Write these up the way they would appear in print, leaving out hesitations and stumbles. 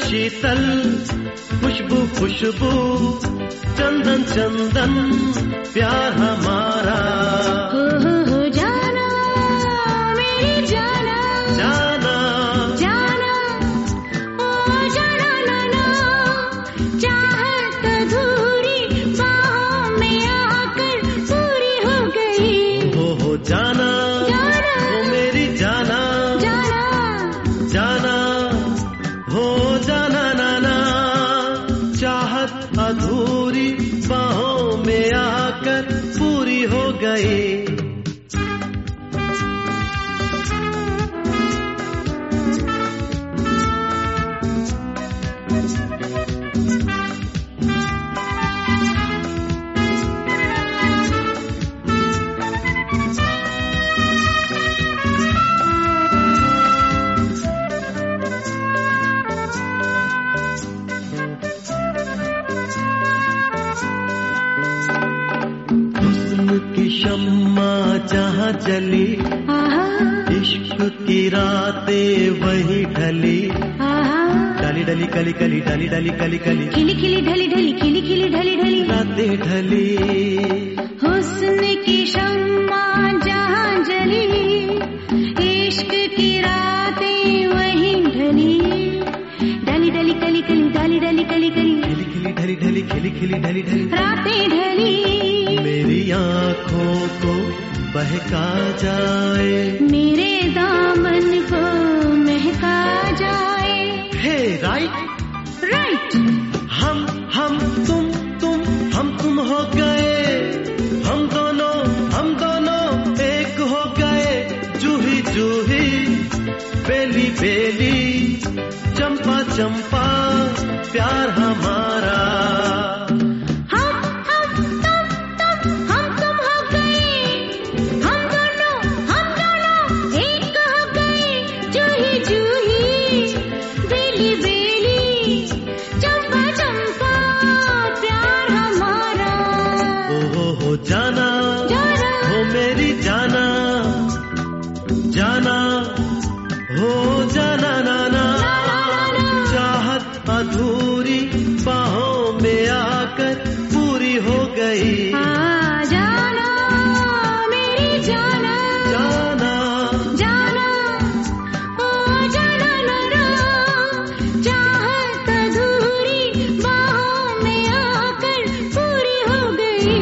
शीतल खुशबू खुशबू चंदन चंदन प्यार हमारा। हो जाना मेरी जाना, जाना जाना ओ जाना ना चाहत अधूरी बाहों में आकर पूरी हो गई। हो जाना जाना ओ मेरी जाना, जाना जाना हो जाना नाना चाहत अधूरी बाहों में आकर पूरी हो गई। की शम्मा जहाँ जली, इश्क की रातें वही ढली। डाली डली कली कली डाली डाली कली कली, खिली खिली ढली ढली खिली खिली ढली ढली रातें ढली। हुस्न की शम्मा जहाँ जली, इश्क की रातें वही ढली। डाली डाली कली कली डाली डाली कली कली, खिली खिली ढली ढली खिली खिली ढली ढली रातें ढली। मेरी आँखों को बहका जाए, मेरे दामन को महका जाए। हे राइट राइट हम तुम हम तुम हो गए। हम दोनों एक हो गए। जूही जूही बेली बेली चंपा चंपा प्यार हमारा। जाना हो मेरी जाना, जाना हो जाना नाना चाहत अधूरी बाहों में आकर पूरी हो गई। जाना मेरी जाना, जाना जाना ओ जाना नाना चाहत अधूरी बाहों में आकर पूरी हो गई।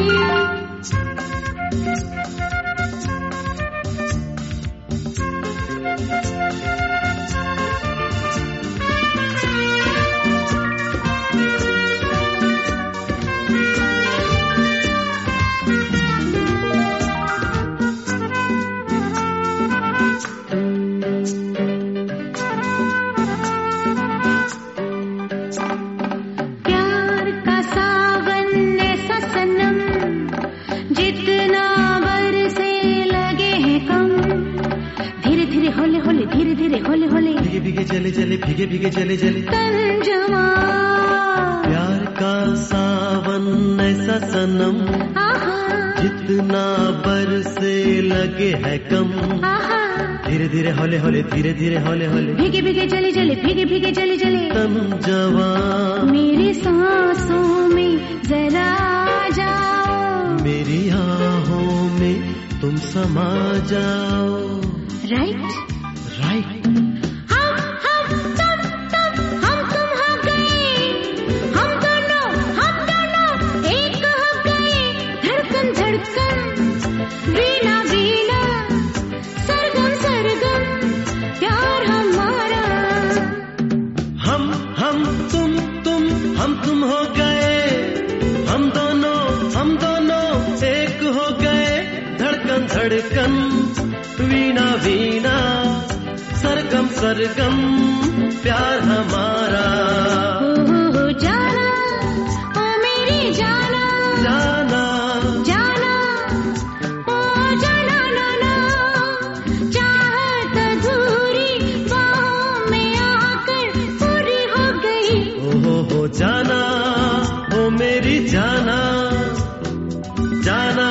प्यार का सावन ऐसा सनम जितना बरसे लगे हैं कम। धीरे धीरे होले होले धीरे धीरे होले होले भीगे भीगे चले चले भीगे भीगे चले चले तन जमा। प्यार का सावन ऐसा सनम जितना बरसे लगे है कम। धीरे धीरे होले होले धीरे धीरे होले होले भीगे भीगे चले चले भीगे भीगे चले चले तन जवां मेरी सांसों में जरा आ जाओ। मेरी आहों में तुम समा जाओ। राइट राइट हम तुम हो गए। हम दोनों एक हो गए। धड़कन धड़कन वीणा वीणा सरगम सरगम प्यार हमारा। हम तुम हो गए। हम दोनों एक हो गए। धड़कन धड़कन वीणा वीणा सरगम सरगम प्यार हमारा। हो जाना ओ मेरी जाना, जाना जाना ओ जाना नाना चाहत अधूरी बाहों में आकर पूरी हो गई। हो जाना हो मेरी जाना, जाना